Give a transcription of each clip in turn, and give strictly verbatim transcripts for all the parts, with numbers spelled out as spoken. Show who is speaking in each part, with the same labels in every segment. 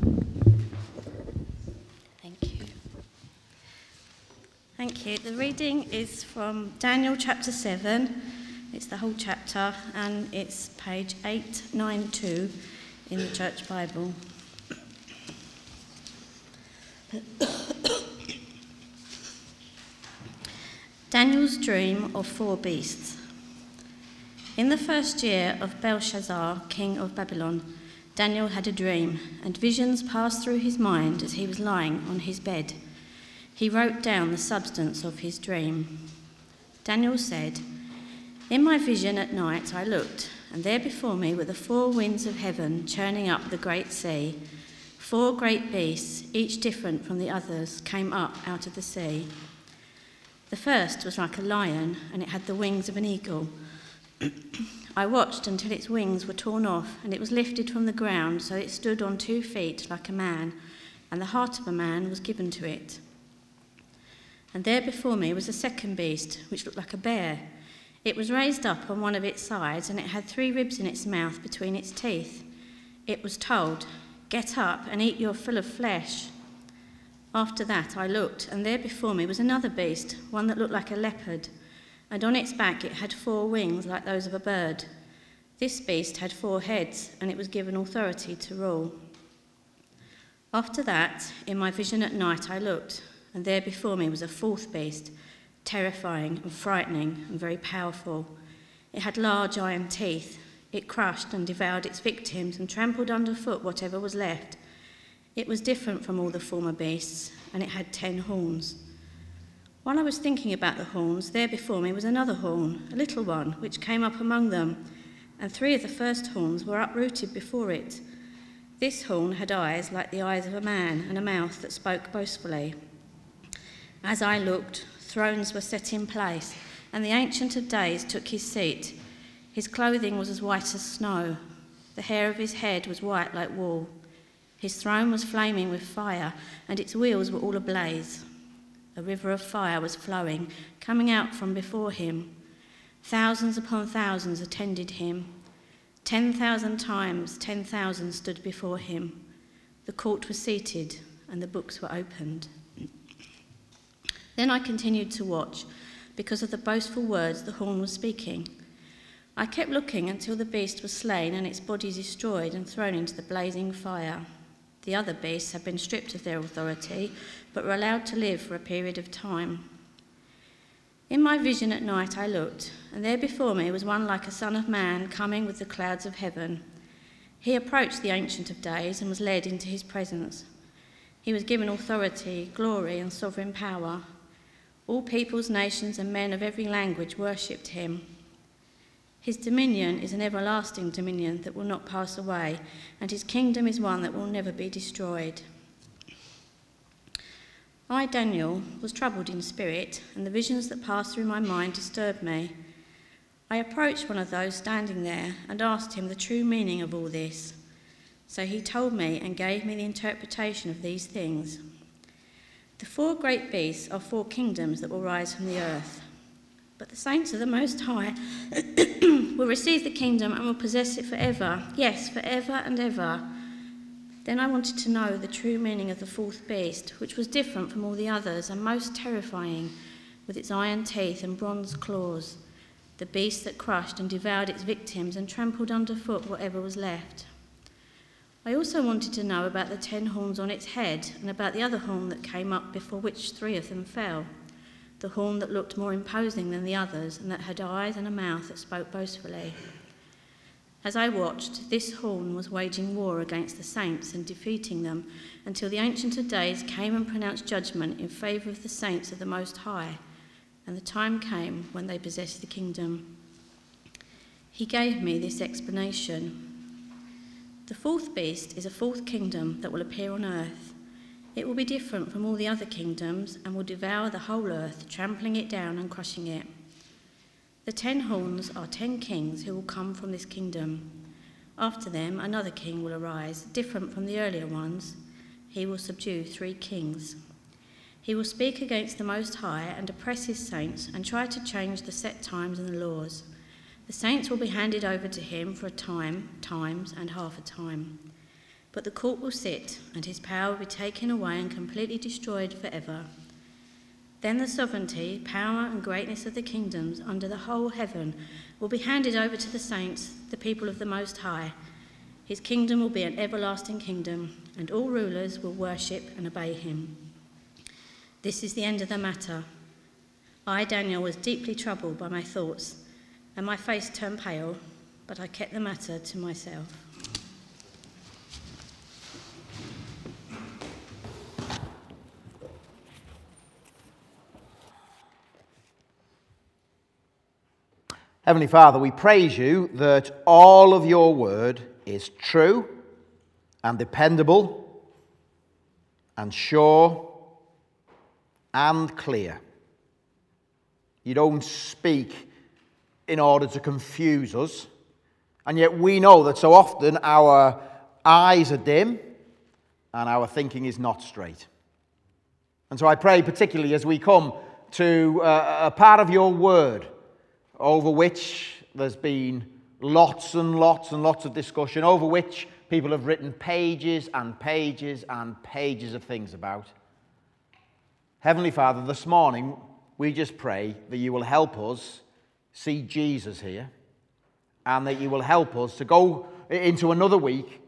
Speaker 1: Thank you. Thank you. The reading is from Daniel chapter seven. It's the whole chapter, and it's page eight ninety-two in the Church Bible. Daniel's dream of four beasts. In the first year of Belshazzar, king of Babylon, Daniel had a dream, and visions passed through his mind as he was lying on his bed. He wrote down the substance of his dream. Daniel said, "In my vision at night I looked, and there before me were the four winds of heaven churning up the great sea. Four great beasts, each different from the others, came up out of the sea. The first was like a lion, and it had the wings of an eagle. I watched until its wings were torn off, and it was lifted from the ground, so it stood on two feet like a man, and the heart of a man was given to it. And there before me was a second beast, which looked like a bear. It was raised up on one of its sides, and it had three ribs in its mouth between its teeth. It was told, 'Get up and eat your fill of flesh.' After that I looked, and there before me was another beast, one that looked like a leopard, and on its back it had four wings like those of a bird. This beast had four heads, and it was given authority to rule. After that, in my vision at night I looked, and there before me was a fourth beast, terrifying and frightening and very powerful. It had large iron teeth. It crushed and devoured its victims and trampled underfoot whatever was left. It was different from all the former beasts, and it had ten horns. While I was thinking about the horns, there before me was another horn, a little one, which came up among them, and three of the first horns were uprooted before it. This horn had eyes like the eyes of a man, and a mouth that spoke boastfully. As I looked, thrones were set in place, and the Ancient of Days took his seat. His clothing was as white as snow. The hair of his head was white like wool. His throne was flaming with fire, and its wheels were all ablaze. A river of fire was flowing, coming out from before him. Thousands upon thousands attended him. Ten thousand times ten thousand stood before him. The court was seated, and the books were opened. Then I continued to watch, because of the boastful words the horn was speaking. I kept looking until the beast was slain and its body destroyed and thrown into the blazing fire. The other beasts had been stripped of their authority, but were allowed to live for a period of time. In my vision at night I looked, and there before me was one like a son of man coming with the clouds of heaven. He approached the Ancient of Days and was led into his presence. He was given authority, glory, and sovereign power. All peoples, nations, and men of every language worshipped him. His dominion is an everlasting dominion that will not pass away, and his kingdom is one that will never be destroyed. I, Daniel, was troubled in spirit, and the visions that passed through my mind disturbed me. I approached one of those standing there and asked him the true meaning of all this. So he told me and gave me the interpretation of these things. The four great beasts are four kingdoms that will rise from the earth. But the saints of the Most High will receive the kingdom and will possess it forever. Yes, forever and ever. Then I wanted to know the true meaning of the fourth beast, which was different from all the others and most terrifying, with its iron teeth and bronze claws, the beast that crushed and devoured its victims and trampled underfoot whatever was left. I also wanted to know about the ten horns on its head and about the other horn that came up before which three of them fell. The horn that looked more imposing than the others and that had eyes and a mouth that spoke boastfully. As I watched, this horn was waging war against the saints and defeating them until the Ancient of Days came and pronounced judgment in favour of the saints of the Most High, and the time came when they possessed the kingdom. He gave me this explanation. The fourth beast is a fourth kingdom that will appear on earth. It will be different from all the other kingdoms and will devour the whole earth, trampling it down and crushing it. The ten horns are ten kings who will come from this kingdom. After them, another king will arise, different from the earlier ones. He will subdue three kings. He will speak against the Most High and oppress his saints and try to change the set times and the laws. The saints will be handed over to him for a time, times, and half a time. but the court will sit, and his power will be taken away and completely destroyed forever. Then the sovereignty, power and greatness of the kingdoms under the whole heaven will be handed over to the saints, the people of the Most High. His kingdom will be an everlasting kingdom, and all rulers will worship and obey him. This is the end of the matter. I, Daniel, was deeply troubled by my thoughts, and my face turned pale, but I kept the matter to myself.
Speaker 2: Heavenly Father, we praise you that all of your word is true and dependable and sure and clear. You don't speak in order to confuse us, and yet we know that so often our eyes are dim and our thinking is not straight. And so I pray particularly as we come to a part of your word over which there's been lots and lots and lots of discussion, over which people have written pages and pages and pages of things about. Heavenly Father, this morning we just pray that you will help us see Jesus here, and that you will help us to go into another week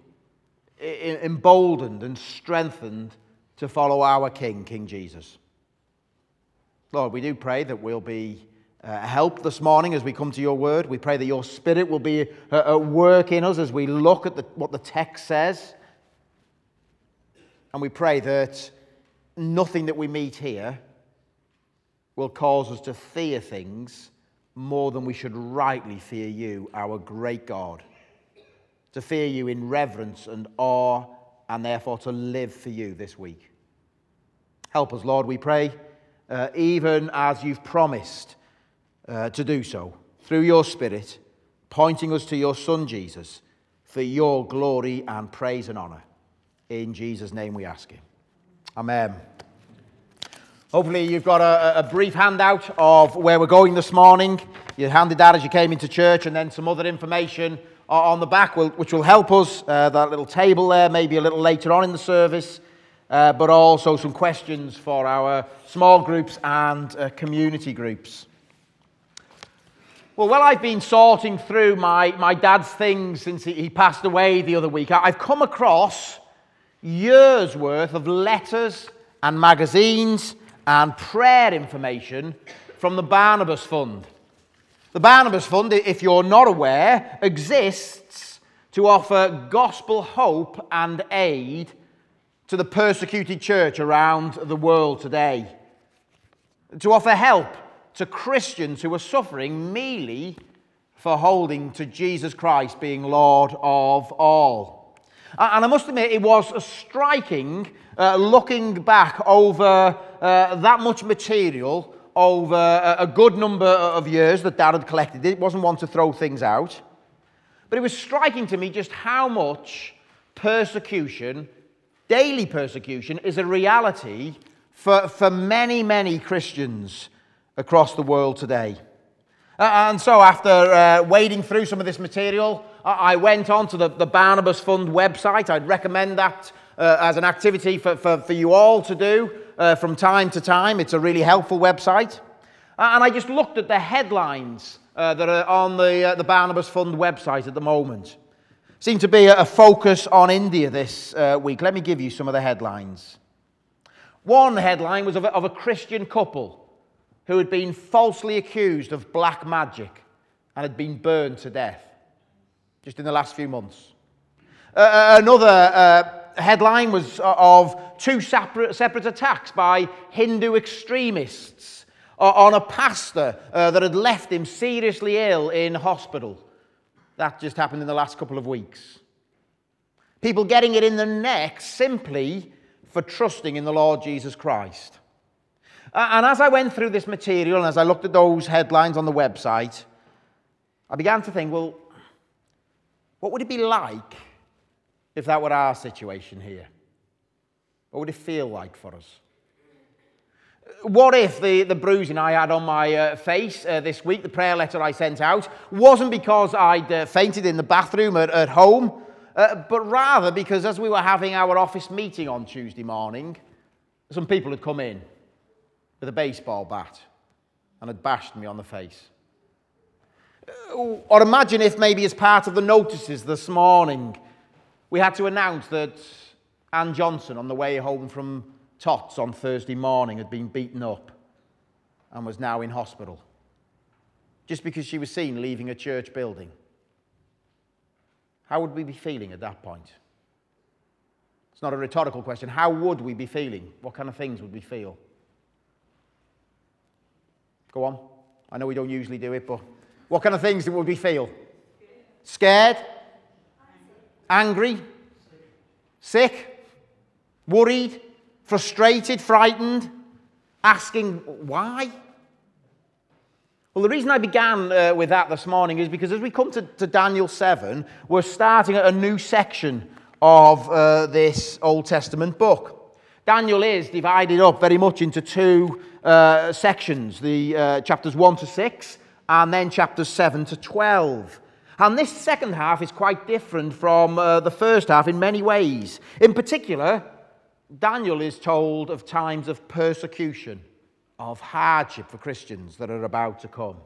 Speaker 2: emboldened and strengthened to follow our King, King Jesus. Lord, we do pray that we'll be Uh, help this morning as we come to your word. We pray that your Spirit will be uh, at work in us as we look at the, what the text says. And we pray that nothing that we meet here will cause us to fear things more than we should rightly fear you, our great God. To fear you in reverence and awe, and therefore to live for you this week. Help us, Lord, we pray, uh, even as you've promised Uh, to do so, through your Spirit, pointing us to your Son, Jesus, for your glory and praise and honour. In Jesus' name we ask him. Amen. Hopefully you've got a, a brief handout of where we're going this morning. You handed that as you came into church, and then some other information on the back, which will help us. Uh, that little table there, maybe a little later on in the service, uh, but also some questions for our small groups and uh, community groups. Well, while I've been sorting through my, my dad's things since he, he passed away the other week, I've come across years' worth of letters and magazines and prayer information from the Barnabas Fund. The Barnabas Fund, if you're not aware, exists to offer gospel hope and aid to the persecuted church around the world today. To offer help to Christians who are suffering merely for holding to Jesus Christ being Lord of all. And I must admit, it was striking uh, looking back over uh, that much material over a, a good number of years that Dad had collected. It wasn't one to throw things out. But it was striking to me just how much persecution, daily persecution, is a reality for, for many, many Christians across the world today. Uh, and so after uh, wading through some of this material, I, I went on to the, the Barnabas Fund website. I'd recommend that uh, as an activity for, for, for you all to do uh, from time to time. It's a really helpful website. Uh, and I just looked at the headlines uh, that are on the, uh, the Barnabas Fund website at the moment. Seemed to be a, a focus on India this uh, week. Let me give you some of the headlines. One headline was of a, of a Christian couple who had been falsely accused of black magic and had been burned to death just in the last few months. Uh, another uh, headline was of two separate, separate attacks by Hindu extremists on a pastor uh, that had left him seriously ill in hospital. That just happened in the last couple of weeks. People getting it in the neck simply for trusting in the Lord Jesus Christ. And as I went through this material and as I looked at those headlines on the website, I began to think, well, what would it be like if that were our situation here? What would it feel like for us? What if the, the bruising I had on my uh, face uh, this week, the prayer letter I sent out, wasn't because I'd uh, fainted in the bathroom at, at home, uh, but rather because as we were having our office meeting on Tuesday morning, some people had come in with a baseball bat and had bashed me on the face. Or imagine if maybe as part of the notices this morning, we had to announce that Ann Johnson on the way home from Tots on Thursday morning had been beaten up and was now in hospital, just because she was seen leaving a church building. How would we be feeling at that point? It's not a rhetorical question. How would we be feeling? What kind of things would we feel? Go on. I know we don't usually do it, but what kind of things would we feel? Scared? Angry? Sick? Worried? Frustrated? Frightened? Asking why? Well, the reason I began uh, with that this morning is because as we come to, to Daniel seven, we're starting a new section of uh, this Old Testament book. Daniel is divided up very much into two uh, sections, the uh, chapters one to six, and then chapters seven to twelve. And this second half is quite different from uh, the first half in many ways. In particular, Daniel is told of times of persecution, of hardship for Christians that are about to come.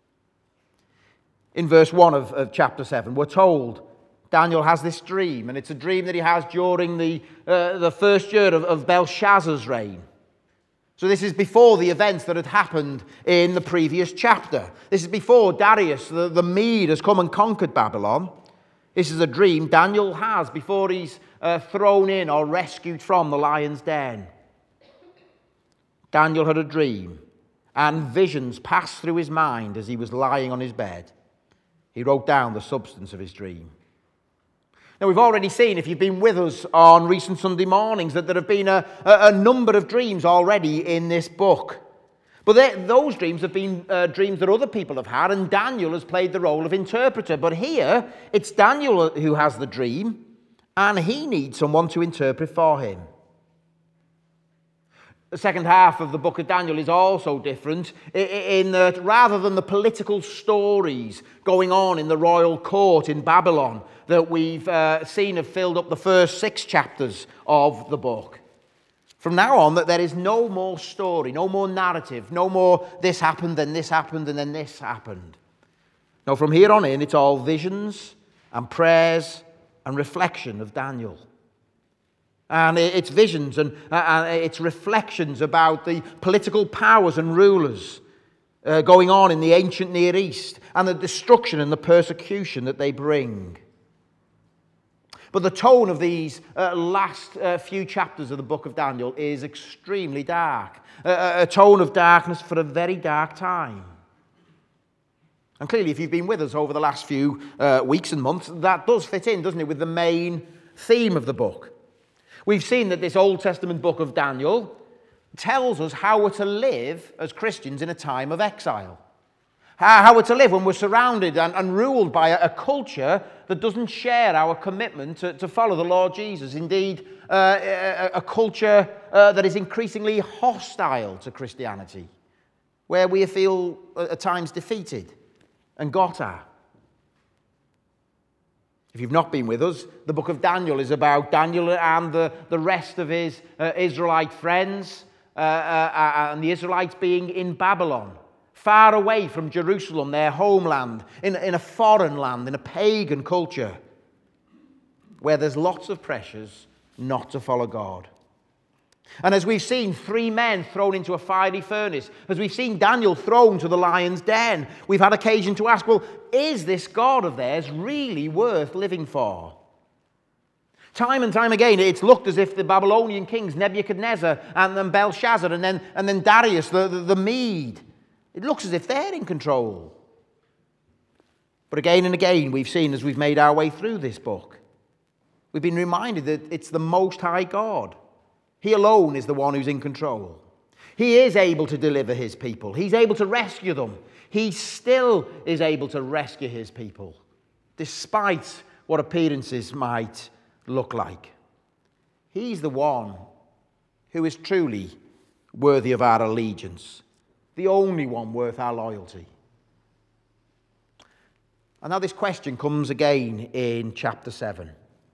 Speaker 2: In verse one of, of chapter seven, we're told Daniel has this dream, and it's a dream that he has during the, uh, the first year of, of Belshazzar's reign. So this is before the events that had happened in the previous chapter. This is before Darius, the, the Mede, has come and conquered Babylon. This is a dream Daniel has before he's uh, thrown in or rescued from the lion's den. Daniel had a dream, and visions passed through his mind as he was lying on his bed. He wrote down the substance of his dream. Now, we've already seen, if you've been with us on recent Sunday mornings, that there have been a, a, a number of dreams already in this book. But those dreams have been uh, dreams that other people have had, and Daniel has played the role of interpreter. But here, it's Daniel who has the dream, and he needs someone to interpret for him. The second half of the book of Daniel is also different in that rather than the political stories going on in the royal court in Babylon that we've uh, seen have filled up the first six chapters of the book, from now on that there is no more story, no more narrative, no more this happened, then this happened, and then this happened. No, from here on in, it's all visions and prayers and reflection of Daniel. And it's visions and uh, it's reflections about the political powers and rulers uh, going on in the ancient Near East and the destruction and the persecution that they bring. But the tone of these uh, last uh, few chapters of the book of Daniel is extremely dark. Uh, a tone of darkness for a very dark time. And clearly, if you've been with us over the last few uh, weeks and months, that does fit in, doesn't it, with the main theme of the book. We've seen that this Old Testament book of Daniel tells us how we're to live as Christians in a time of exile. How, how we're to live when we're surrounded and, and ruled by a, a culture that doesn't share our commitment to, to follow the Lord Jesus. Indeed, uh, a, a culture uh, that is increasingly hostile to Christianity, where we feel at times defeated and got at. If you've not been with us, the book of Daniel is about Daniel and the, the rest of his uh, Israelite friends uh, uh, and the Israelites being in Babylon, far away from Jerusalem, their homeland, in, in a foreign land, in a pagan culture, where there's lots of pressures not to follow God. And as we've seen three men thrown into a fiery furnace, as we've seen Daniel thrown to the lion's den, we've had occasion to ask, well, is this God of theirs really worth living for? Time and time again, it's looked as if the Babylonian kings, Nebuchadnezzar and then Belshazzar and then, and then Darius, the, the, the Mede, it looks as if they're in control. But again and again, we've seen as we've made our way through this book, we've been reminded that it's the Most High God. He alone is the one who's in control. He is able to deliver his people. He's able to rescue them. He still is able to rescue his people, despite what appearances might look like. He's the one who is truly worthy of our allegiance, the only one worth our loyalty. And now this question comes again in chapter seven.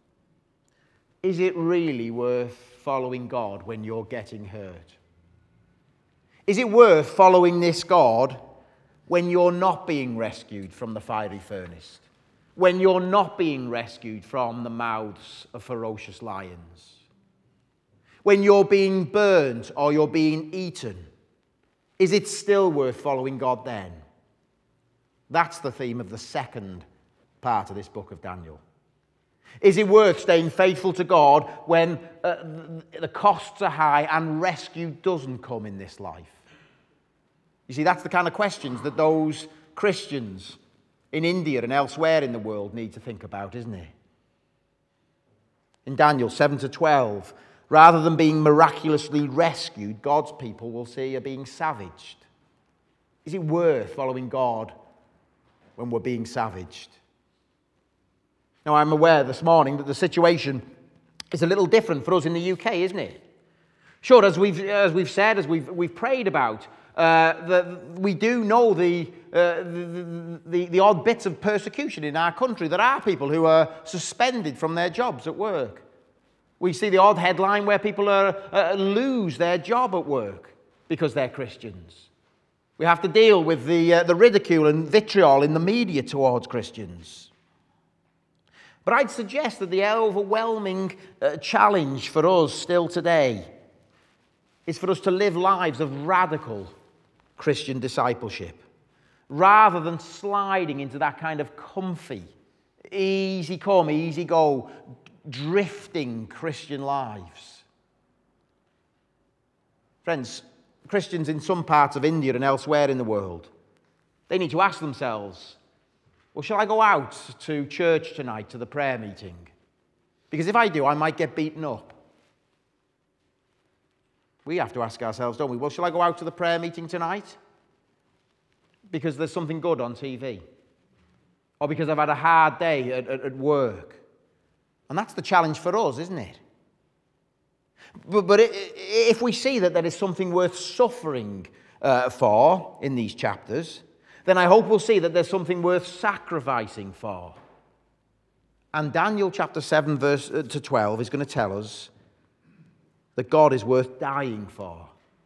Speaker 2: is it really worth following God when you're getting hurt? Is it worth following this God when you're not being rescued from the fiery furnace? When you're not being rescued from the mouths of ferocious lions? When you're being burned or you're being eaten? Is it still worth following God then? That's the theme of the second part of this book of Daniel. Is it worth staying faithful to God when uh, the costs are high and rescue doesn't come in this life? You see, that's the kind of questions that those Christians in India and elsewhere in the world need to think about, isn't it? In Daniel seven to twelve, rather than being miraculously rescued, God's people will see are being savaged. Is it worth following God when we're being savaged? Now, I'm aware this morning that the situation is a little different for us in the U K, isn't it? Sure, as we've, as we've said, as we've, we've prayed about, uh, the, we do know the, uh, the, the, the odd bits of persecution in our country. There are people who are suspended from their jobs at work. We see the odd headline where people are, uh, lose their job at work because they're Christians. We have to deal with the, uh, the ridicule and vitriol in the media towards Christians. But I'd suggest that the overwhelming uh, challenge for us still today is for us to live lives of radical Christian discipleship, rather than sliding into that kind of comfy, easy come, easy go, drifting Christian lives. Friends, Christians in some parts of India and elsewhere in the world, they need to ask themselves, well, shall I go out to church tonight, to the prayer meeting? Because if I do, I might get beaten up. We have to ask ourselves, don't we? Well, shall I go out to the prayer meeting tonight? Because there's something good on T V. Or because I've had a hard day at, at, at work. And that's the challenge for us, isn't it? But, but it, if we see that there is something worth suffering uh, for in these chapters, then I hope we'll see that there's something worth sacrificing for. And Daniel chapter seven, verse to twelve is going to tell us that God is worth dying for.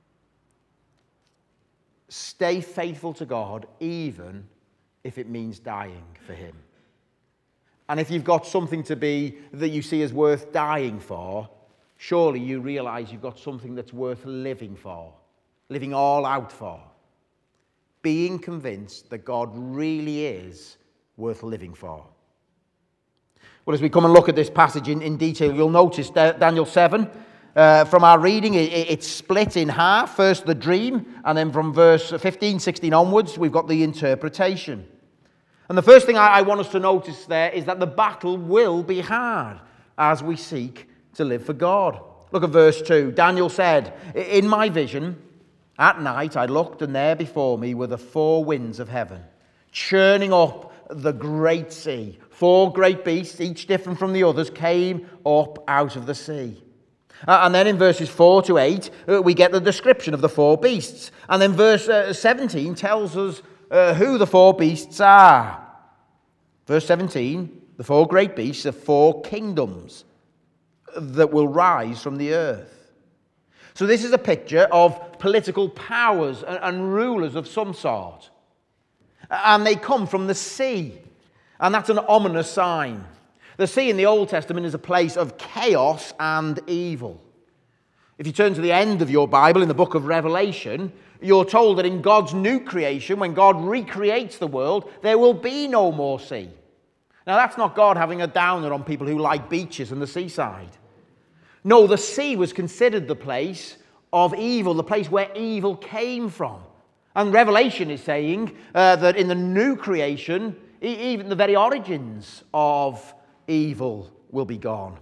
Speaker 2: Stay faithful to God, even if it means dying for him. And if you've got something to be that you see as worth dying for, surely you realize you've got something that's worth living for, living all out for. Being convinced that God really is worth living for. Well, as we come and look at this passage in, in detail, you'll notice that Daniel seven, uh, from our reading, it, it's split in half. First the dream, and then from verse fifteen, sixteen onwards, we've got the interpretation. And the first thing I, I want us to notice there is that the battle will be hard as we seek to live for God. Look at verse two. Daniel said, in my vision, at night I looked, and there before me were the four winds of heaven, churning up the great sea. Four great beasts, each different from the others, came up out of the sea. Uh, and then in verses four to eight, uh, we get the description of the four beasts. And then verse uh, seventeen tells us uh, who the four beasts are. Verse seventeen, the four great beasts are four kingdoms that will rise from the earth. So this is a picture of political powers and, and rulers of some sort. And they come from the sea. And that's an ominous sign. The sea in the Old Testament is a place of chaos and evil. If you turn to the end of your Bible in the book of Revelation, you're told that in God's new creation, when God recreates the world, there will be no more sea. Now, that's not God having a downer on people who like beaches and the seaside. No, the sea was considered the place of evil, the place where evil came from. And Revelation is saying uh, that in the new creation, e- even the very origins of evil will be gone.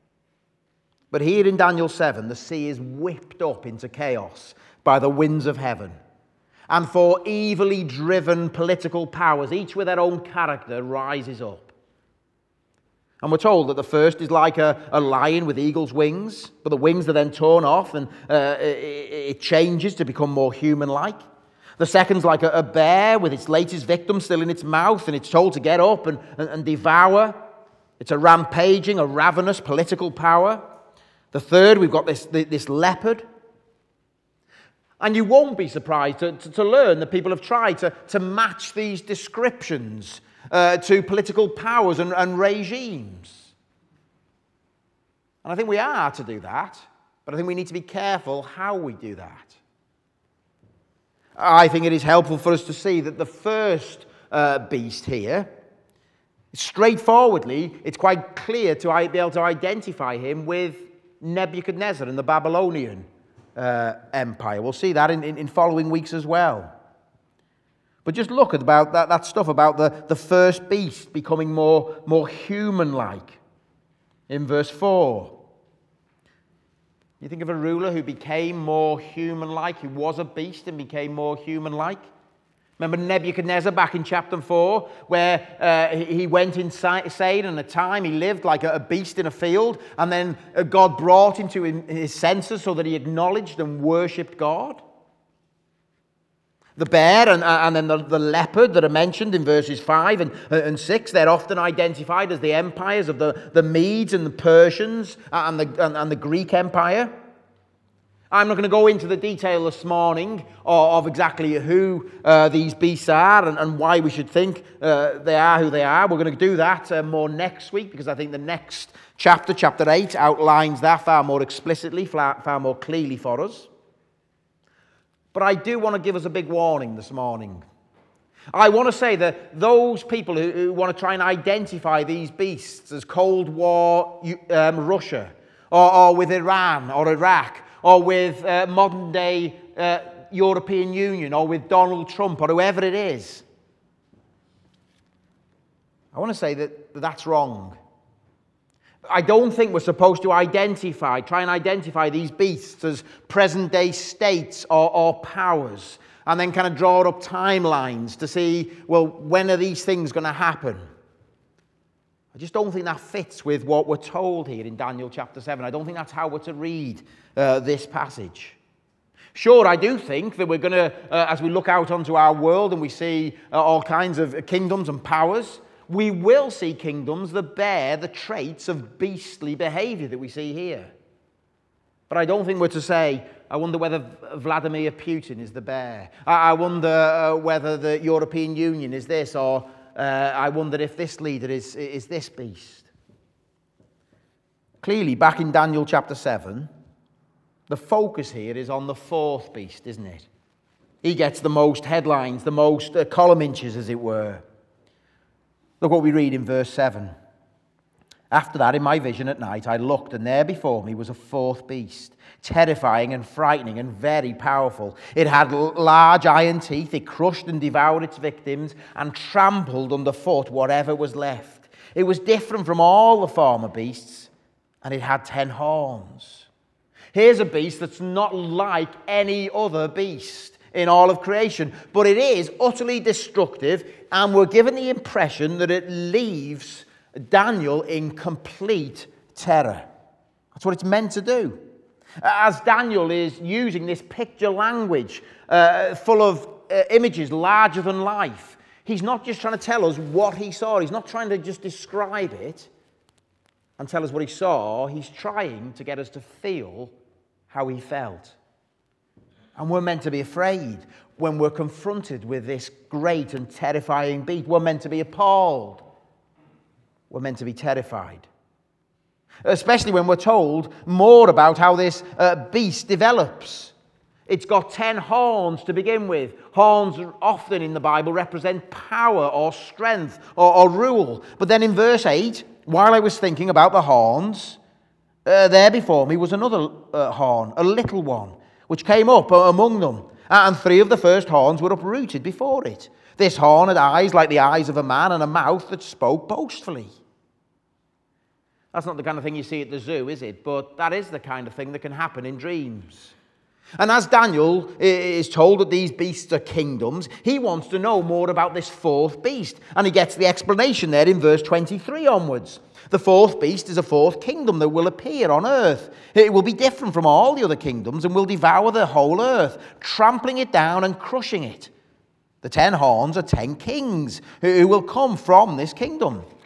Speaker 2: But here in Daniel seven, the sea is whipped up into chaos by the winds of heaven. And four evilly driven political powers, each with their own character, rises up. And we're told that the first is like a, a lion with eagle's wings, but the wings are then torn off and uh, it, it changes to become more human-like. The second's like a, a bear with its latest victim still in its mouth, and it's told to get up and, and, and devour. It's a rampaging, a ravenous political power. The third, we've got this, this leopard. And you won't be surprised to, to, to learn that people have tried to, to match these descriptions uh, to political powers and, and regimes. And I think we are to do that, but I think we need to be careful how we do that. I think it is helpful for us to see that the first uh, beast here, straightforwardly, it's quite clear to be able to identify him with Nebuchadnezzar and the Babylonian uh, Empire. We'll see that in, in, in following weeks as well. But just look at about that, that stuff about the, the first beast becoming more, more human-like. In verse four. You think of a ruler who became more human-like, who was a beast and became more human-like? Remember Nebuchadnezzar back in chapter four, where uh, he went insane, and at a time he lived like a beast in a field, and then God brought him to his senses so that he acknowledged and worshipped God? The bear and, and then the, the leopard that are mentioned in verses five and, and six, they're often identified as the empires of the, the Medes and the Persians and the, and, and the Greek Empire. I'm not going to go into the detail this morning of, of exactly who uh, these beasts are and, and why we should think uh, they are who they are. We're going to do that uh, more next week, because I think the next chapter, chapter eight, outlines that far more explicitly, far, far more clearly for us. But I do want to give us a big warning this morning. I want to say that those people who, who want to try and identify these beasts as Cold War um, Russia, or, or with Iran or Iraq, or with uh, modern-day uh, European Union, or with Donald Trump, or whoever it is, I want to say that that's wrong. I don't think we're supposed to identify, try and identify these beasts as present-day states or, or powers, and then kind of draw up timelines to see, well, when are these things going to happen? I just don't think that fits with what we're told here in Daniel chapter seven. I don't think that's how we're to read uh, this passage. Sure, I do think that we're going to, uh, as we look out onto our world and we see uh, all kinds of kingdoms and powers, we will see kingdoms that bear the traits of beastly behavior that we see here. But I don't think we're to say, I wonder whether Vladimir Putin is the bear. I wonder uh, whether the European Union is this, or uh, I wonder if this leader is, is this beast. Clearly, back in Daniel chapter seven, the focus here is on the fourth beast, isn't it? He gets the most headlines, the most uh, column inches, as it were. Look what we read in verse seven. After that, in my vision at night, I looked, and there before me was a fourth beast, terrifying and frightening and very powerful. It had large iron teeth. It crushed and devoured its victims and trampled underfoot whatever was left. It was different from all the former beasts, and it had ten horns. Here's a beast that's not like any other beast in all of creation, but it is utterly destructive, and we're given the impression that it leaves Daniel in complete terror. That's what it's meant to do. As Daniel is using this picture language uh, full of uh, images larger than life, he's not just trying to tell us what he saw. He's not trying to just describe it and tell us what he saw. He's trying to get us to feel how he felt. And we're meant to be afraid when we're confronted with this great and terrifying beast. We're meant to be appalled. We're meant to be terrified. Especially when we're told more about how this uh, beast develops. It's got ten horns to begin with. Horns often in the Bible represent power or strength or, or rule. But then in verse eight, while I was thinking about the horns, uh, there before me was another uh, horn, a little one, which came up among them, and three of the first horns were uprooted before it. This horn had eyes like the eyes of a man, and a mouth that spoke boastfully. That's not the kind of thing you see at the zoo, is it? But that is the kind of thing that can happen in dreams. And as Daniel is told that these beasts are kingdoms, he wants to know more about this fourth beast. And he gets the explanation there in verse twenty-three onwards. The fourth beast is a fourth kingdom that will appear on earth. It will be different from all the other kingdoms and will devour the whole earth, trampling it down and crushing it. The ten horns are ten kings who will come from this kingdom.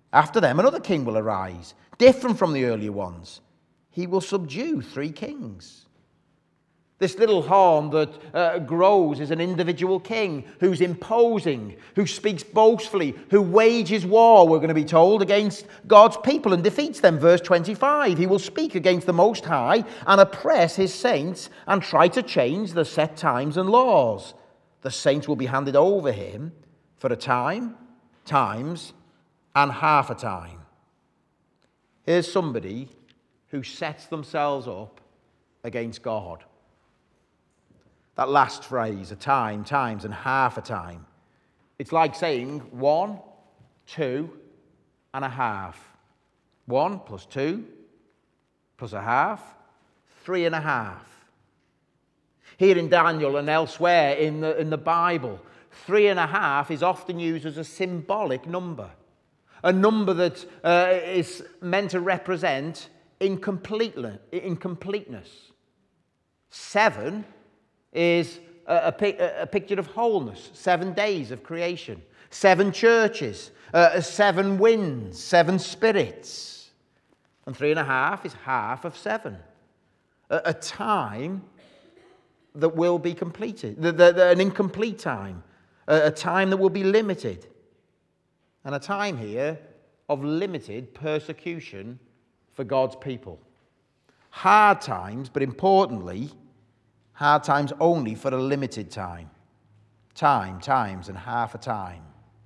Speaker 2: After them, another king will arise, different from the earlier ones. He will subdue three kings. This little horn that uh, grows is an individual king who's imposing, who speaks boastfully, who wages war, we're going to be told, against God's people and defeats them. Verse twenty-five, he will speak against the Most High and oppress his saints and try to change the set times and laws. The saints will be handed over him for a time, times, and half a time. Here's somebody who sets themselves up against God. That last phrase, a time, times, and half a time. It's like saying one, two, and a half. One plus two plus a half, three and a half. Here in Daniel and elsewhere in the, in the Bible, three and a half is often used as a symbolic number. A number that uh, is meant to represent incompleteness. incompleteness. Seven is a, a, a picture of wholeness, seven days of creation, seven churches, uh, seven winds, seven spirits. And three and a half is half of seven. A, a time that will be completed, the, the, the, an incomplete time, a, a time that will be limited, and a time here of limited persecution for God's people. Hard times, but importantly, hard times only for a limited time. Time, times, and half a time.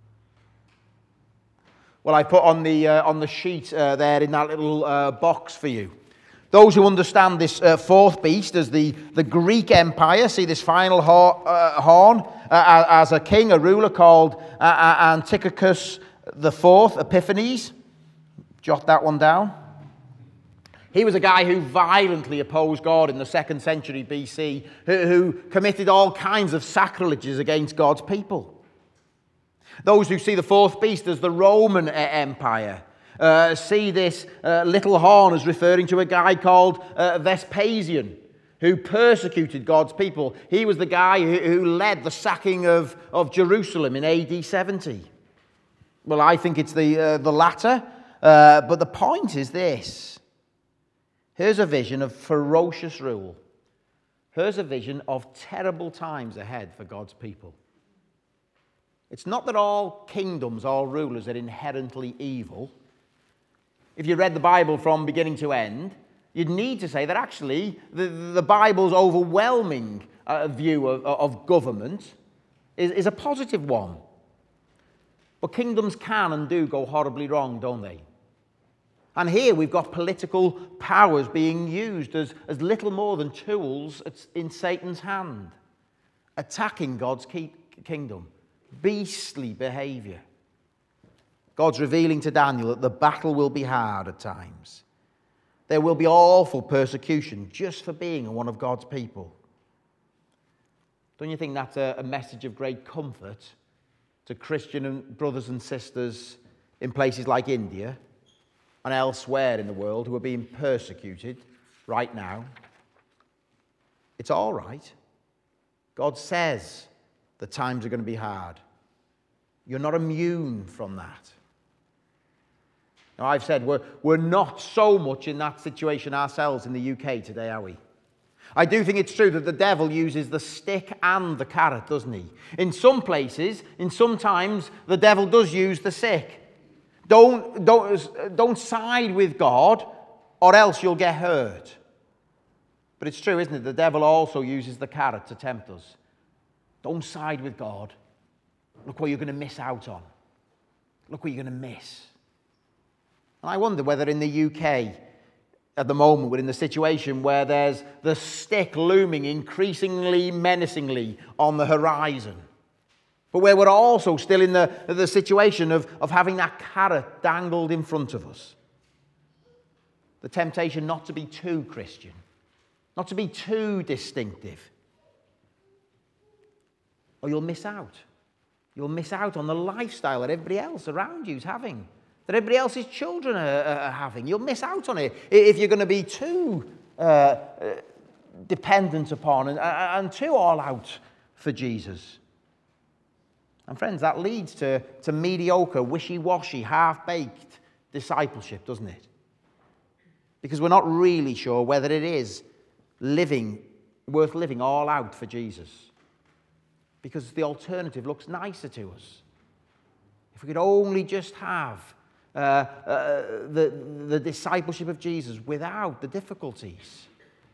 Speaker 2: Well, I put on the uh, on the sheet uh, there in that little uh, box for you. Those who understand this uh, fourth beast as the, the Greek Empire see this final ho- uh, horn uh, as a king, a ruler called uh, Antiochus the Fourth, Epiphanes. Jot that one down. He was a guy who violently opposed God in the second century B C, who, who committed all kinds of sacrileges against God's people. Those who see the fourth beast as the Roman Empire uh, see this uh, little horn as referring to a guy called uh, Vespasian, who persecuted God's people. He was the guy who, who led the sacking of, of Jerusalem in A D seventy. Well, I think it's the, uh, the latter, uh, but the point is this. Here's a vision of ferocious rule. Here's a vision of terrible times ahead for God's people. It's not that all kingdoms, all rulers are inherently evil. If you read the Bible from beginning to end, you'd need to say that actually the, the Bible's overwhelming uh, view of, of government is, is a positive one. But kingdoms can and do go horribly wrong, don't they? And here we've got political powers being used as, as little more than tools in Satan's hand, attacking God's kingdom. Beastly behavior. God's revealing to Daniel that the battle will be hard at times. There will be awful persecution just for being one of God's people. Don't you think that's a, a message of great comfort to Christian and brothers and sisters in places like India and elsewhere in the world who are being persecuted right now? It's all right. God says the times are going to be hard. You're not immune from that. Now, I've said we're, we're not so much in that situation ourselves in the U K today, are we? I do think it's true that the devil uses the stick and the carrot, doesn't he? In some places, in some times, the devil does use the stick. Don't, don't, don't side with God, or else you'll get hurt. But it's true, isn't it? The devil also uses the carrot to tempt us. Don't side with God. Look what you're going to miss out on. Look what you're going to miss. And I wonder whether in the U K, at the moment, we're in the situation where there's the stick looming increasingly menacingly on the horizon. But where we're also still in the, the situation of, of having that carrot dangled in front of us. The temptation not to be too Christian, not to be too distinctive. Or you'll miss out. You'll miss out on the lifestyle that everybody else around you is having, that everybody else's children are, are having. You'll miss out on it if you're going to be too uh, uh, dependent upon and, and too all out for Jesus. And friends, that leads to, to mediocre, wishy-washy, half-baked discipleship, doesn't it? Because we're not really sure whether it is living, worth living all out for Jesus. Because the alternative looks nicer to us. If we could only just have uh, uh, the, the discipleship of Jesus without the difficulties.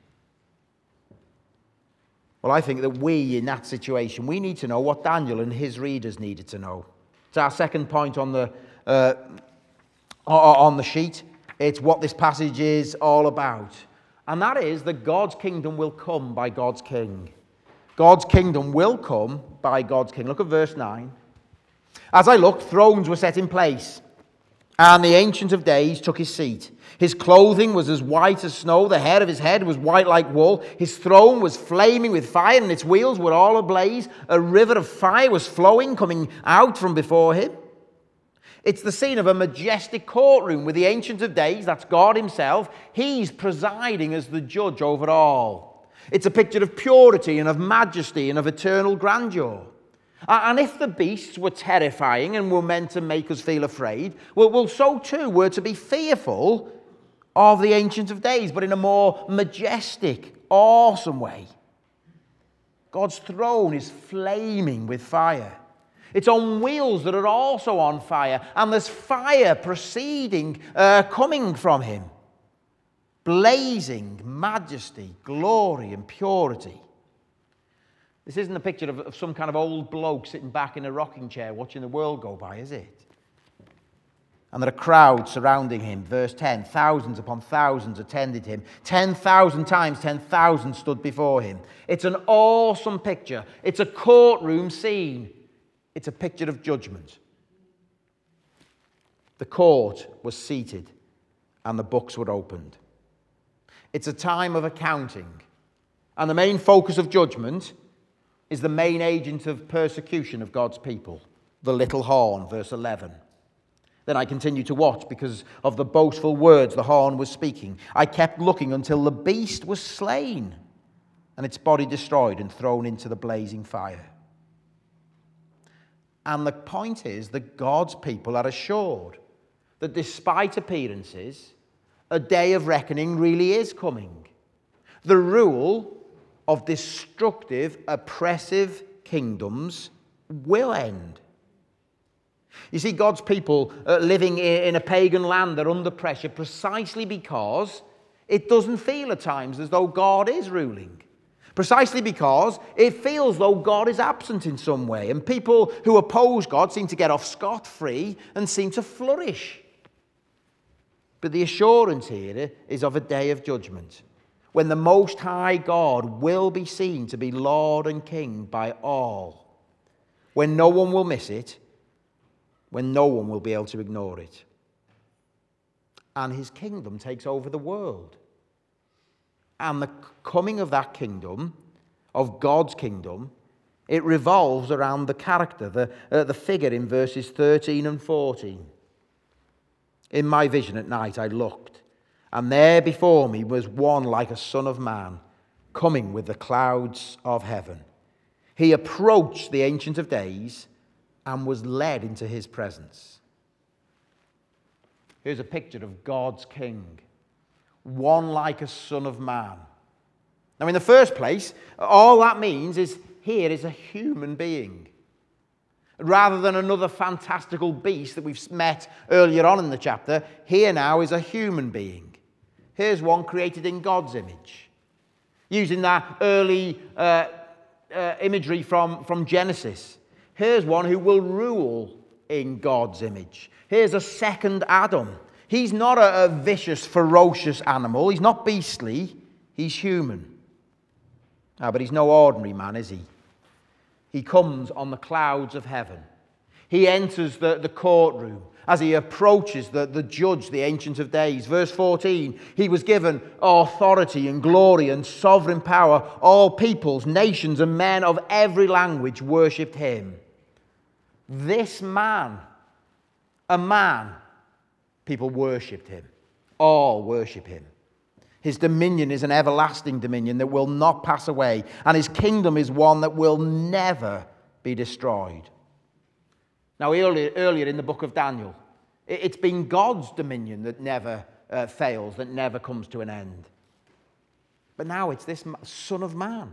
Speaker 2: Well, I think that we, in that situation, we need to know what Daniel and his readers needed to know. It's our second point on the, uh, on the sheet. It's what this passage is all about. And that is that God's kingdom will come by God's king. God's kingdom will come by God's king. Look at verse nine. As I looked, thrones were set in place, and the Ancient of Days took his seat. His clothing was as white as snow. The hair of his head was white like wool. His throne was flaming with fire, and its wheels were all ablaze. A river of fire was flowing, coming out from before him. It's the scene of a majestic courtroom with the Ancient of Days, that's God himself. He's presiding as the judge over all. It's a picture of purity and of majesty and of eternal grandeur. And if the beasts were terrifying and were meant to make us feel afraid, well, well, so too we're to be fearful of the Ancient of Days, but in a more majestic, awesome way. God's throne is flaming with fire. It's on wheels that are also on fire, and there's fire proceeding, uh, coming from him. Blazing majesty, glory, and purity. This isn't a picture of, of some kind of old bloke sitting back in a rocking chair watching the world go by, is it? And there are crowds surrounding him. Verse ten, thousands upon thousands attended him. Ten thousand times ten thousand stood before him. It's an awesome picture. It's a courtroom scene. It's a picture of judgment. The court was seated and the books were opened. It's a time of accounting. And the main focus of judgment is the main agent of persecution of God's people, the little horn, verse eleven. Then I continued to watch because of the boastful words the horn was speaking. I kept looking until the beast was slain and its body destroyed and thrown into the blazing fire. And the point is that God's people are assured that despite appearances, a day of reckoning really is coming. The rule of destructive, oppressive kingdoms will end. You see, God's people uh, living in a pagan land are under pressure precisely because it doesn't feel at times as though God is ruling. Precisely because it feels though God is absent in some way. And people who oppose God seem to get off scot-free and seem to flourish. But the assurance here is of a day of judgment, when the Most High God will be seen to be Lord and King by all, when no one will miss it, when no one will be able to ignore it. And his kingdom takes over the world. And the coming of that kingdom, of God's kingdom, it revolves around the character, the, uh, the figure in verses thirteen and fourteen. In my vision at night I looked, and there before me was one like a son of man, coming with the clouds of heaven. He approached the Ancient of Days and was led into his presence. Here's a picture of God's king, one like a son of man. Now, in the first place, all that means is here is a human being. Rather than another fantastical beast that we've met earlier on in the chapter, here now is a human being. Here's one created in God's image. Using that early uh, uh, imagery from, from Genesis. Here's one who will rule in God's image. Here's a second Adam. He's not a, a vicious, ferocious animal. He's not beastly. He's human. Ah, but he's no ordinary man, is he? He comes on the clouds of heaven. He enters the, the courtroom as he approaches the, the judge, the Ancient of Days. Verse fourteen, he was given authority and glory and sovereign power. All peoples, nations, and men of every language worshipped him. This man, a man, people worshipped him. All worship him. His dominion is an everlasting dominion that will not pass away, and his kingdom is one that will never be destroyed. Now, earlier, earlier in the book of Daniel, it's been God's dominion that never uh, fails, that never comes to an end. But now it's this Son of Man.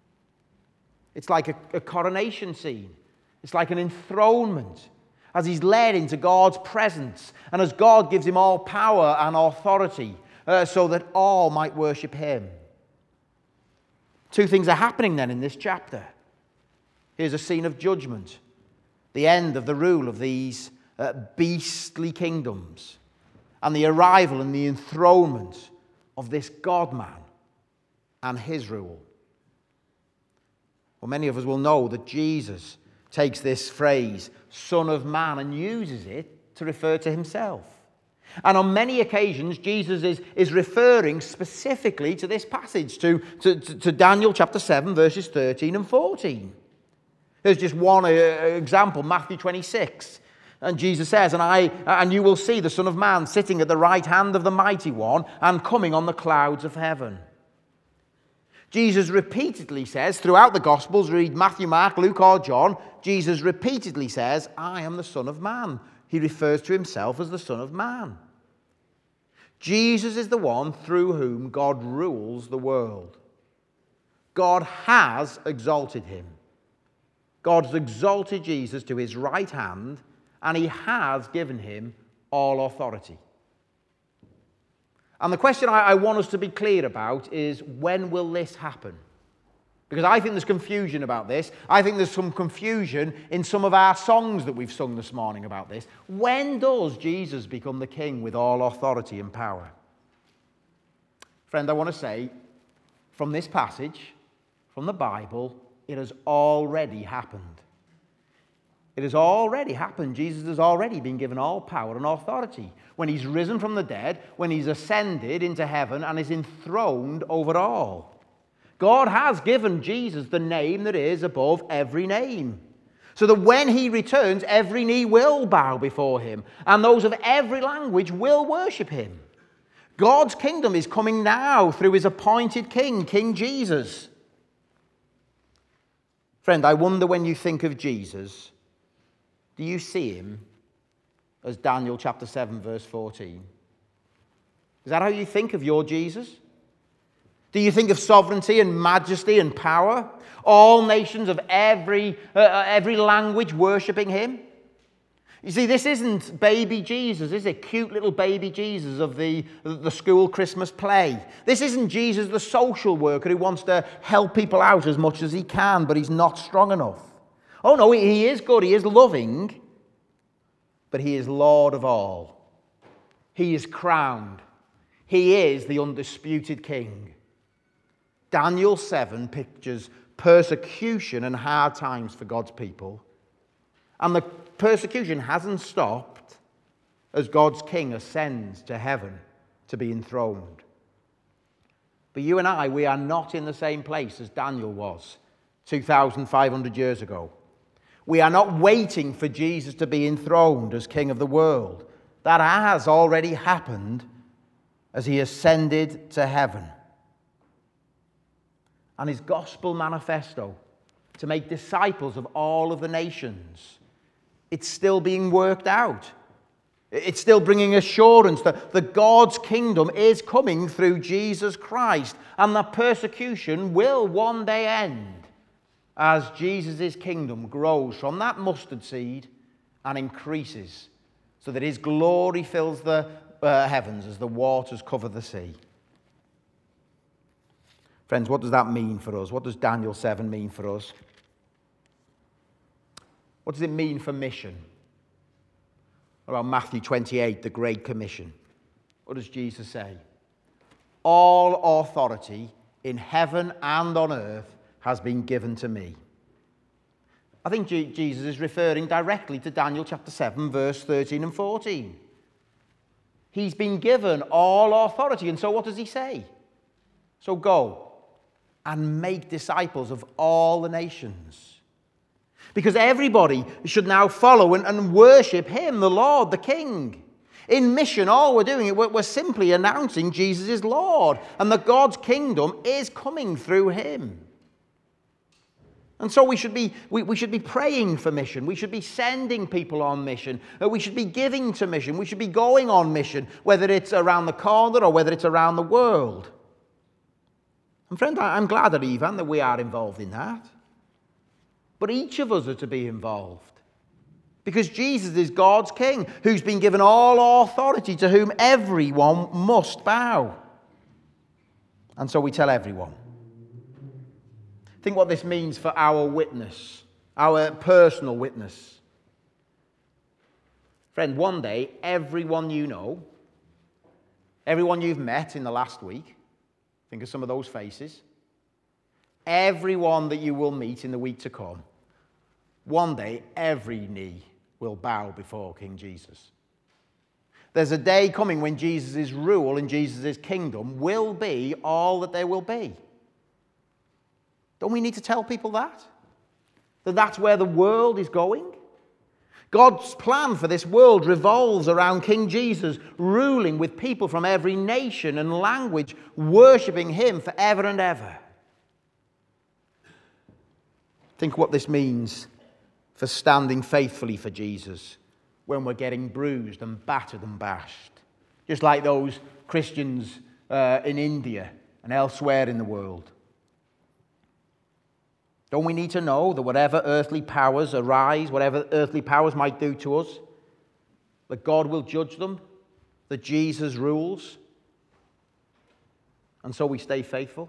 Speaker 2: It's like a, a coronation scene. It's like an enthronement as he's led into God's presence and as God gives him all power and authority uh, so that all might worship him. Two things are happening then in this chapter. Here's a scene of judgment, the end of the rule of these uh, beastly kingdoms, and the arrival and the enthronement of this God-man and his rule. Well, many of us will know that Jesus takes this phrase, Son of Man, and uses it to refer to himself. And on many occasions, Jesus is, is referring specifically to this passage, to, to, to Daniel chapter seven, verses thirteen and fourteen. There's just one uh, example, Matthew twenty-six. And Jesus says, and I and you will see the Son of Man sitting at the right hand of the Mighty One and coming on the clouds of heaven. Jesus repeatedly says, throughout the Gospels, read Matthew, Mark, Luke, or John, Jesus repeatedly says, I am the Son of Man. He refers to himself as the Son of Man. Jesus is the one through whom God rules the world. God has exalted him. God has exalted Jesus to his right hand, and he has given him all authority. And the question I, I want us to be clear about is, when will this happen? Because I think there's confusion about this. I think there's some confusion in some of our songs that we've sung this morning about this. When does Jesus become the King with all authority and power? Friend, I want to say, from this passage, from the Bible, it has already happened. It has already happened. Jesus has already been given all power and authority. When he's risen from the dead, when he's ascended into heaven and is enthroned over all. God has given Jesus the name that is above every name. So that when he returns, every knee will bow before him, and those of every language will worship him. God's kingdom is coming now through his appointed king, King Jesus. Friend, I wonder, when you think of Jesus, do you see him as Daniel chapter seven, verse fourteen? Is that how you think of your Jesus? Do you think of sovereignty and majesty and power? All nations of every, uh, every language worshipping him? You see, this isn't baby Jesus, is it? Cute little baby Jesus of the, the school Christmas play. This isn't Jesus, the social worker who wants to help people out as much as he can, but he's not strong enough. Oh no, he is good, he is loving, but he is Lord of all. He is crowned. He is the undisputed King. Daniel seven pictures persecution and hard times for God's people. And the persecution hasn't stopped as God's King ascends to heaven to be enthroned. But you and I, we are not in the same place as Daniel was two thousand five hundred years ago. We are not waiting for Jesus to be enthroned as King of the world. That has already happened as he ascended to heaven. And his gospel manifesto to make disciples of all of the nations, it's still being worked out. It's still bringing assurance that the God's kingdom is coming through Jesus Christ, and that persecution will one day end as Jesus' kingdom grows from that mustard seed and increases so that his glory fills the uh, heavens as the waters cover the sea. Friends, what does that mean for us? What does Daniel seven mean for us? What does it mean for mission? Around Matthew twenty-eight, the Great Commission. What does Jesus say? All authority in heaven and on earth has been given to me. I think G- Jesus is referring directly to Daniel chapter seven, verse thirteen and fourteen. He's been given all authority. And so what does he say? So go and make disciples of all the nations. Because everybody should now follow and, and worship him, the Lord, the King. In mission, all we're doing, we're, we're simply announcing Jesus is Lord and that God's kingdom is coming through him. And so we should be we, we should be praying for mission. We should be sending people on mission. Uh, we should be giving to mission. We should be going on mission, whether it's around the corner or whether it's around the world. And friend, I, I'm glad at Evan that we are involved in that. But each of us are to be involved. Because Jesus is God's King, who's been given all authority, to whom everyone must bow. And so we tell everyone. Think what this means for our witness, our personal witness. Friend, one day, everyone you know, everyone you've met in the last week, think of some of those faces, everyone that you will meet in the week to come, one day, every knee will bow before King Jesus. There's a day coming when Jesus' rule and Jesus' kingdom will be all that there will be. Don't we need to tell people that? That that's where the world is going? God's plan for this world revolves around King Jesus ruling with people from every nation and language, worshipping him forever and ever. Think what this means for standing faithfully for Jesus when we're getting bruised and battered and bashed. Just like those Christians uh, in India and elsewhere in the world. Don't we need to know that whatever earthly powers arise, whatever earthly powers might do to us, that God will judge them, that Jesus rules, and so we stay faithful?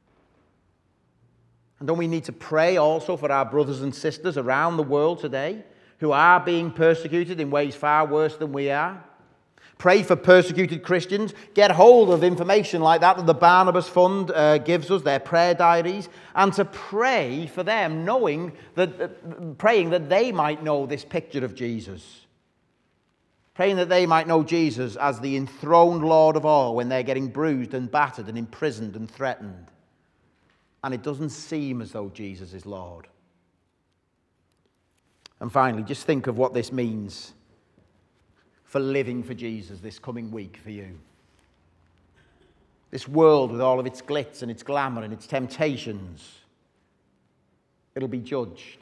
Speaker 2: And don't we need to pray also for our brothers and sisters around the world today who are being persecuted in ways far worse than we are? Pray for persecuted Christians. Get hold of information like that that the Barnabas Fund uh, gives us, their prayer diaries, and to pray for them, knowing that, uh, praying that they might know this picture of Jesus. Praying that they might know Jesus as the enthroned Lord of all when they're getting bruised and battered and imprisoned and threatened. And it doesn't seem as though Jesus is Lord. And finally, just think of what this means for living for Jesus this coming week for you. This world with all of its glitz and its glamour and its temptations, it'll be judged.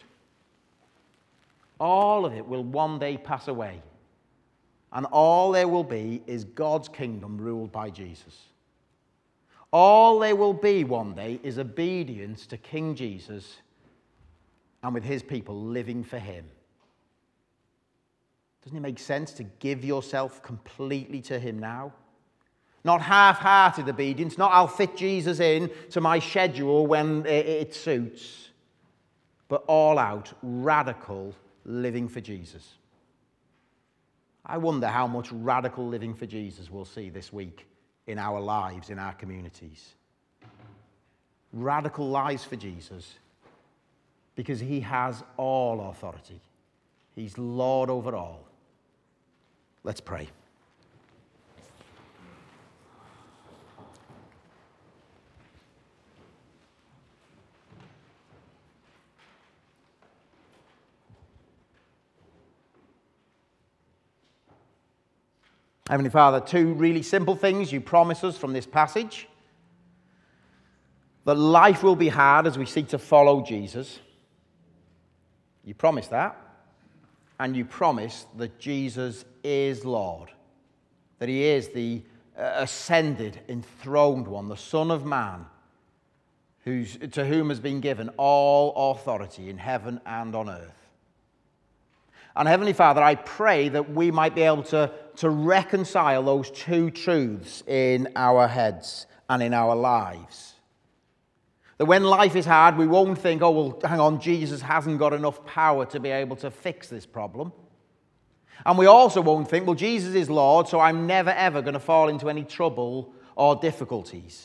Speaker 2: All of it will one day pass away. And all there will be is God's kingdom ruled by Jesus. All there will be one day is obedience to King Jesus and with his people living for him. Doesn't it make sense to give yourself completely to him now? Not half-hearted obedience, not I'll fit Jesus in to my schedule when it suits, but all-out, radical living for Jesus. I wonder how much radical living for Jesus we'll see this week in our lives, in our communities. Radical lives for Jesus because he has all authority. He's Lord over all. Let's pray. Heavenly Father, two really simple things you promise us from this passage. That life will be hard as we seek to follow Jesus. You promise that. And you promise that Jesus is Lord. That he is the ascended, enthroned one, the Son of Man, who's, to whom has been given all authority in heaven and on earth. And Heavenly Father, I pray that we might be able to, to reconcile those two truths in our heads and in our lives. That when life is hard, we won't think, oh, well, hang on, Jesus hasn't got enough power to be able to fix this problem. And we also won't think, well, Jesus is Lord, so I'm never, ever going to fall into any trouble or difficulties.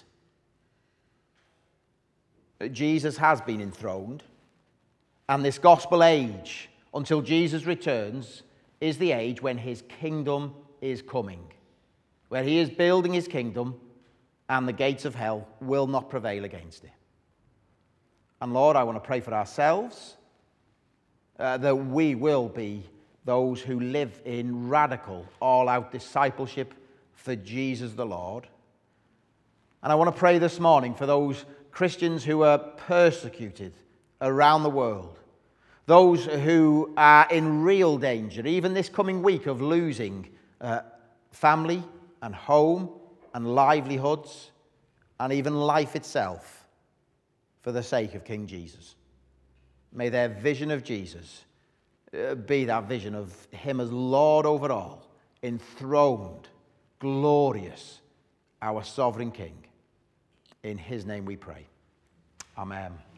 Speaker 2: But Jesus has been enthroned, and this gospel age, until Jesus returns, is the age when his kingdom is coming, where he is building his kingdom and the gates of hell will not prevail against it. And Lord, I want to pray for ourselves uh, that we will be those who live in radical, all-out discipleship for Jesus the Lord. And I want to pray this morning for those Christians who are persecuted around the world, those who are in real danger, even this coming week, of losing uh, family and home and livelihoods and even life itself for the sake of King Jesus. May their vision of Jesus uh, be that vision of him as Lord over all, enthroned, glorious, our sovereign King. In his name we pray. Amen.